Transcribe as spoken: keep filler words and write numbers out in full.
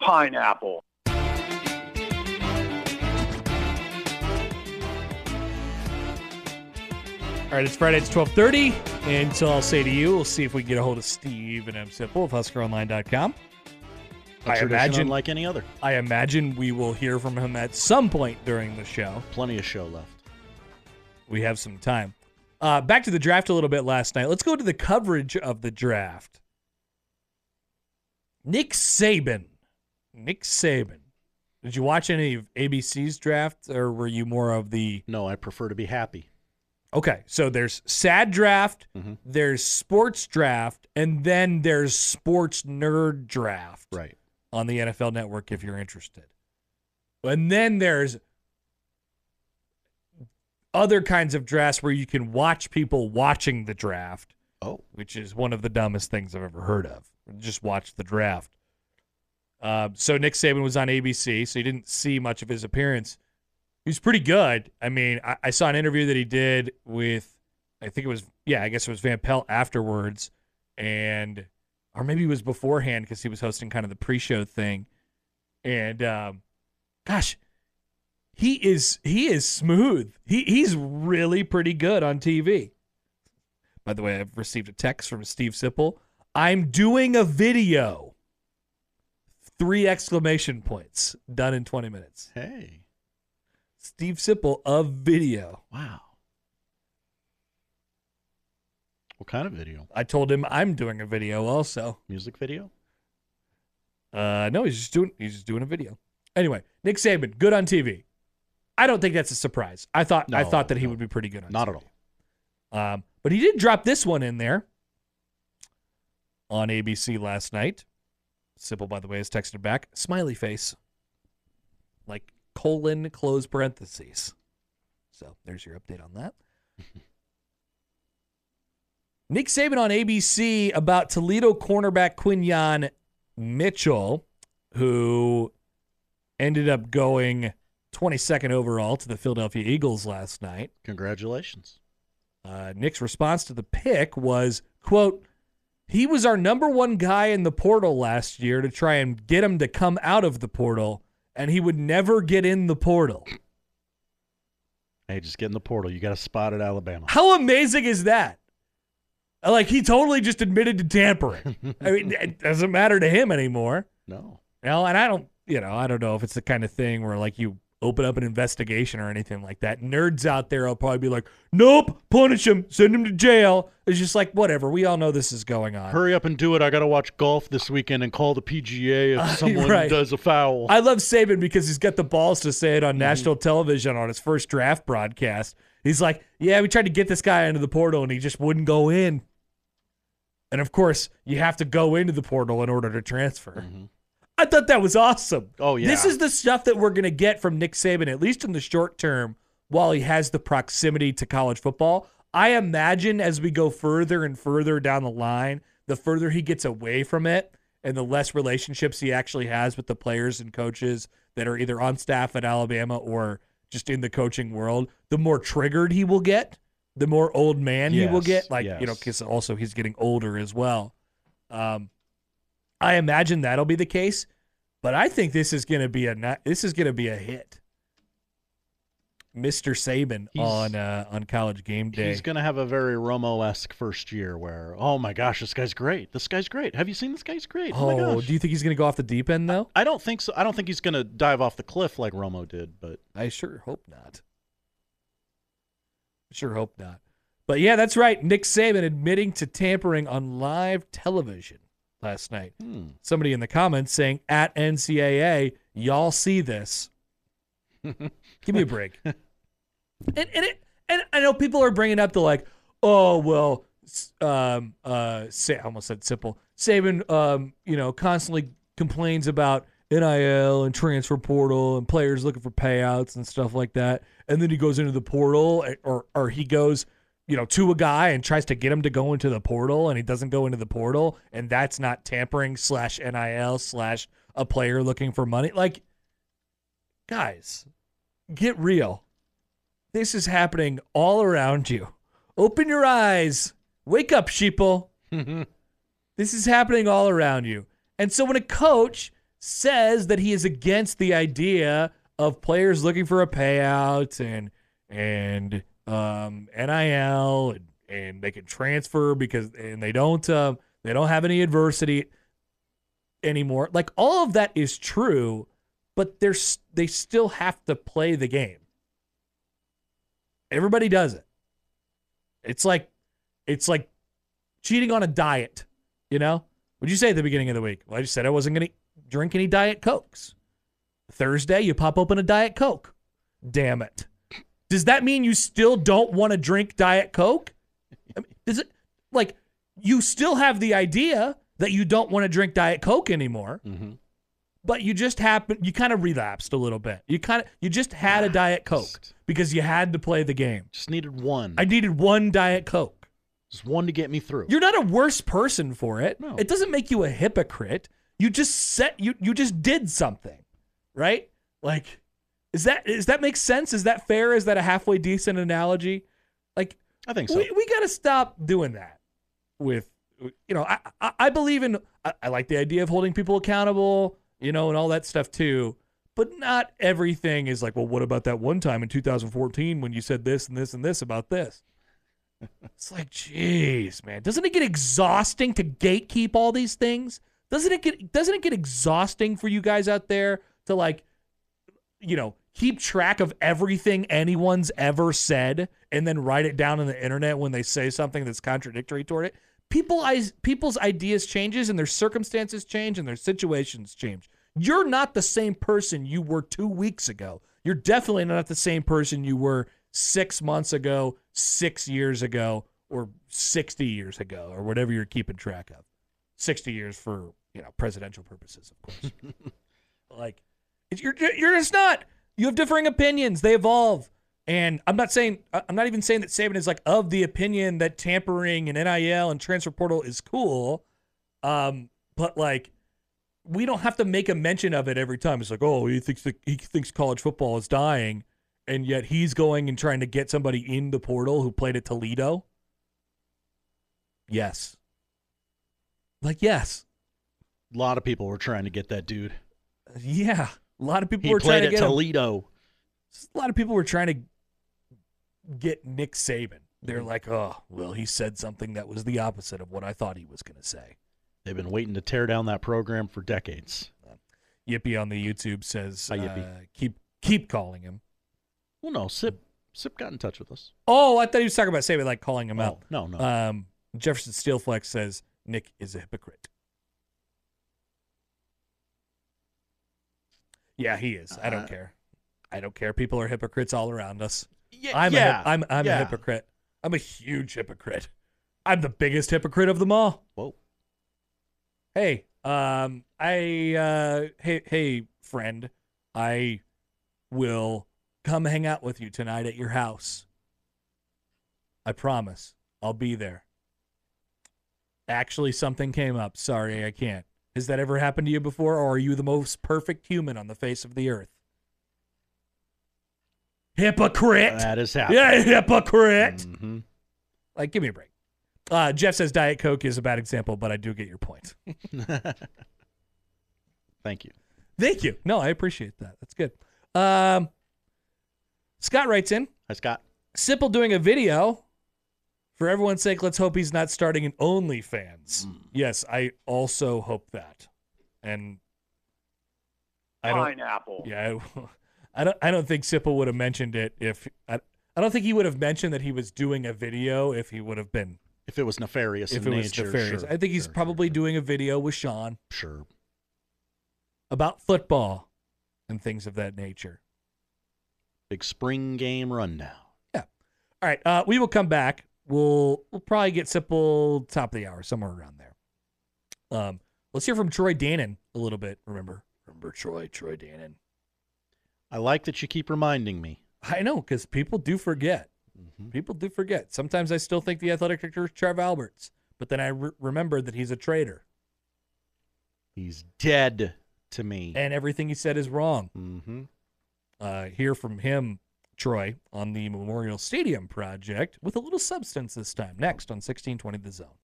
pineapple. All right, it's Friday, it's twelve thirty, and so I'll say to you, we'll see if we can get a hold of Steve and M. Simple of Husker Online dot com. A I imagine, unlike any other. I imagine we will hear from him at some point during the show. Plenty of show left. We have some time. Uh, back to the draft a little bit last night. Let's go to the coverage of the draft. Nick Saban. Nick Saban. Did you watch any of A B C's draft, or were you more of the... No, I prefer to be happy. Okay, so there's sad draft, mm-hmm. there's sports draft, and then there's sports nerd draft. Right. On the N F L Network if you're interested. And then there's other kinds of drafts where you can watch people watching the draft. Oh. Which is one of the dumbest things I've ever heard of. Just watch the draft. Uh, so Nick Saban was on A B C, so you didn't see much of his appearance. He was pretty good. I mean, I, I saw an interview that he did with, I think it was, yeah, I guess it was Van Pelt afterwards, and, or maybe it was beforehand because he was hosting kind of the pre-show thing. And, um, gosh, he is he is smooth. He He's really pretty good on T V. By the way, I've received a text from Steve Sipple. I'm doing a video. Three exclamation points. Done in twenty minutes. Hey. Steve Sipple of video. Wow. What kind of video? I told him I'm doing a video also. Music video? Uh, no, he's just doing he's just doing a video. Anyway, Nick Saban, good on T V. I don't think that's a surprise. I thought no, I thought that he no. would be pretty good on Not T V. at all. Um, but he did drop this one in there on A B C last night. Sipple, by the way, has texted back. Smiley face. Like colon, close parentheses. So there's your update on that. Nick Saban on A B C about Toledo cornerback Quinyon Mitchell, who ended up going twenty-second overall to the Philadelphia Eagles last night. Congratulations. Uh, Nick's response to the pick was, quote, he was our number one guy in the portal last year to try and get him to come out of the portal, and he would never get in the portal. Hey, just get in the portal. You got a spot at Alabama. How amazing is that? Like, he totally just admitted to tampering. I mean, it doesn't matter to him anymore. No. You know, and I don't, you know, I don't know if it's the kind of thing where, like, you open up an investigation or anything like that. Nerds out there will probably be like, nope, punish him, send him to jail. It's just like, whatever. We all know this is going on. Hurry up and do it. I got to watch golf this weekend and call the P G A if Uh, someone right. does a foul. I love Saban because he's got the balls to say it on Mm-hmm. national television on his first draft broadcast. He's like, yeah, we tried to get this guy into the portal and he just wouldn't go in. And, of course, you have to go into the portal in order to transfer. Mm-hmm. I thought that was awesome. Oh, yeah. This is the stuff that we're going to get from Nick Saban, at least in the short term, while he has the proximity to college football. I imagine as we go further and further down the line, the further he gets away from it and the less relationships he actually has with the players and coaches that are either on staff at Alabama or just in the coaching world, the more triggered he will get, the more old man yes, he will get. Like, yes. you know, because also he's getting older as well. Um, I imagine that'll be the case, but I think this is going to be a this is going to be a hit. Mister Saban He's- on uh, on College Game Day. He's going to have a very Romo-esque first year where, oh, my gosh, this guy's great. This guy's great. Have you seen this guy's great? Oh, my Oh, gosh. do you think he's going to go off the deep end though? I don't think so. I don't think he's going to dive off the cliff like Romo did, but I sure hope not. Sure hope not. But yeah, that's right. Nick Saban admitting to tampering on live television last night. hmm. Somebody in the comments saying, at N C double A, y'all see this. Give me a break. and and, it, and I know people are bringing up the like, oh, well, s- um, uh, say, I almost said simple. Saban, um, you know, constantly complains about N I L and transfer portal and players looking for payouts and stuff like that. And then he goes into the portal or or he goes, you know, to a guy and tries to get him to go into the portal and he doesn't go into the portal. And that's not tampering slash N I L slash a player looking for money. Like, guys, get real. This is happening all around you. Open your eyes. Wake up, sheeple. This is happening all around you. And so when a coach says that he is against the idea of players looking for a payout and and um, N I L and, and they can transfer because and they don't uh, they don't have any adversity anymore. Like all of that is true, but there's they still have to play the game. Everybody does it. It's like it's like cheating on a diet, you know? What'd you say at the beginning of the week? Well, I just said I wasn't going to drink any Diet Cokes. Thursday, you pop open a Diet Coke. Damn it. Does that mean you still don't want to drink Diet Coke? I mean, is it like you still have the idea that you don't want to drink Diet Coke anymore, mm-hmm. but you just happened, you kind of relapsed a little bit. You kind of, you just had a Diet Coke because you had to play the game. Just needed one. I needed one Diet Coke. Just one to get me through. You're not a worse person for it. No. It doesn't make you a hypocrite. You just set, you, you just did something, right? Like, is that, does that make sense? Is that fair? Is that a halfway decent analogy? Like, I think so. We, we got to stop doing that with, you know, I, I, I believe in, I, I like the idea of holding people accountable, you know, and all that stuff too. But not everything is like, well, what about that one time in two thousand fourteen when you said this and this and this about this? It's like, geez, man, doesn't it get exhausting to gatekeep all these things? Doesn't it get, doesn't it get exhausting for you guys out there to like, you know, keep track of everything anyone's ever said and then write it down on the internet when they say something that's contradictory toward it? People, people's ideas changes and their circumstances change and their situations change. You're not the same person you were two weeks ago. You're definitely not the same person you were six months ago, six years ago, or sixty years ago, or whatever you're keeping track of. sixty years for, you know, presidential purposes, of course. Like, you're you're just not. You have differing opinions. They evolve. And I'm not saying, I'm not even saying that Saban is like of the opinion that tampering and N I L and transfer portal is cool. Um, but like, we don't have to make a mention of it every time. It's like, oh, he thinks that he thinks college football is dying, and yet he's going and trying to get somebody in the portal who played at Toledo. Yes. Like, yes. A lot of people were trying to get that dude. Yeah. A lot of people he were trying to get get Toledo. Him. A lot of people were trying to get Nick Saban. They're like, oh, well, he said something that was the opposite of what I thought he was going to say. They've been waiting to tear down that program for decades. Uh, Yippee on the YouTube says, Hi, Yippee. Uh, keep keep calling him. Well, no, Sip Sip got in touch with us. Oh, I thought he was talking about Saban, like calling him oh, out. No, no. Um, Jefferson Steelflex says Nick is a hypocrite. Yeah, he is. I don't uh, care. I don't care. People are hypocrites all around us. Yeah, I'm yeah, a, I'm I'm yeah. a hypocrite. I'm a huge hypocrite. I'm the biggest hypocrite of them all. Whoa. Hey, um, I uh, hey hey friend, I will come hang out with you tonight at your house. I promise. I'll be there. Actually, something came up. Sorry, I can't. Has that ever happened to you before, or are you the most perfect human on the face of the earth? Hypocrite. That is happening. Yeah, hypocrite. Mm-hmm. Like, give me a break. Uh, Jeff says Diet Coke is a bad example, but I do get your point. Thank you. Thank you. No, I appreciate that. That's good. Um, Scott writes in. Hi, Scott. Sipple doing a video. For everyone's sake, let's hope he's not starting an OnlyFans. Mm. Yes, I also hope that. And I don't, Pineapple. Yeah, I, I don't. I don't think Sipple would have mentioned it if. I, I don't think he would have mentioned that he was doing a video if he would have been. If it was nefarious if in it nature. was nefarious. Sure, I think he's sure, probably sure, doing a video with Sean. Sure. About football and things of that nature. Big spring game rundown. Yeah. All right. Uh, we will come back. We'll we'll probably get Sipple top of the hour, somewhere around there. Um, let's hear from Troy Danon a little bit. Remember, remember Troy, Troy Danon. I like that you keep reminding me. I know, because people do forget. Mm-hmm. People do forget. Sometimes I still think the athletic director is Trev Alberts, but then I re- remember that he's a traitor. He's dead to me. And everything he said is wrong. Mm-hmm. Uh, hear from him, Troy, on the Memorial Stadium project with a little substance this time. Next on sixteen twenty The Zone.